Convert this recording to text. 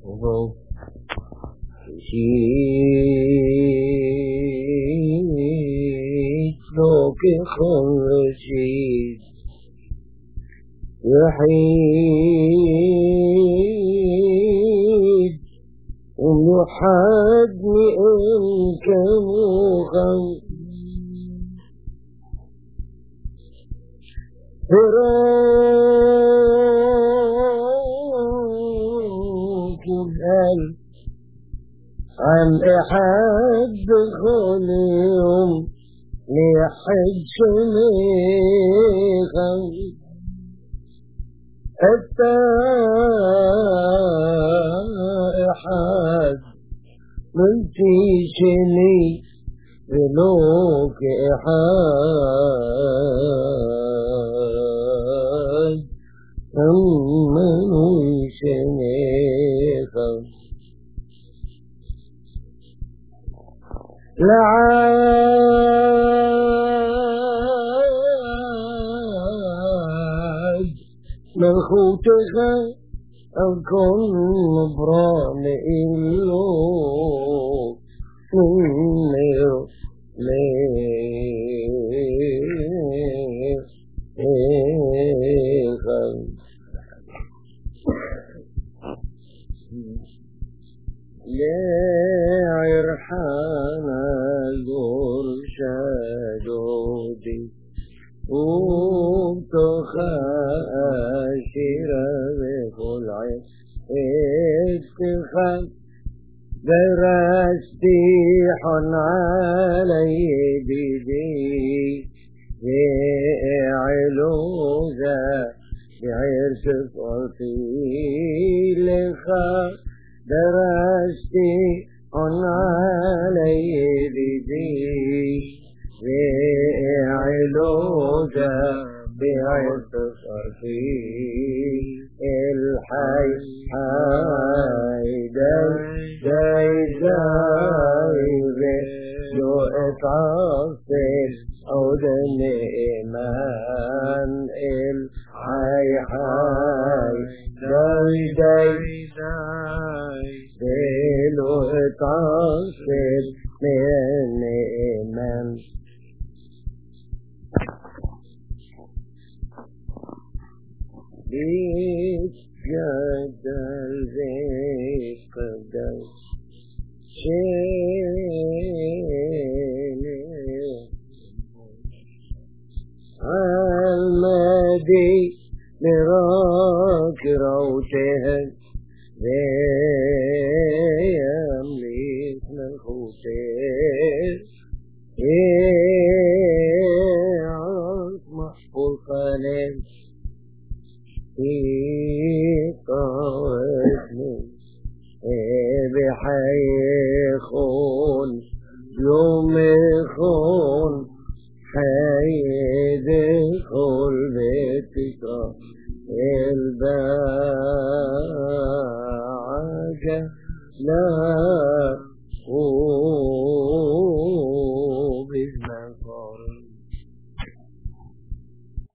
لوك خرجيد وحيد ومحدني انك مغم فراق القلب عن احد كل يوم لحج ميغم التائحات من تيشني بلوك إحاد من ويشنيخم لعاد من خوتها أكون بران إلو نير ليخم لعرحانا الغرشادودي ومتخاشرة بكل عين اتخاذ درستيح علي بيدي علوزة بعرس فصيل خاذ درستيح علي بيدي علوزة بعرس فصيل الحي لو اتعصر أودن إيمان لو اتعصر من إيمان بيت جدل ذيك قدر شيني المدي لراك روتهن يمليك من خوتهن عظمة والخلم قوتني بحيخون يوم يخون حيدخل بيتك الباعجة لا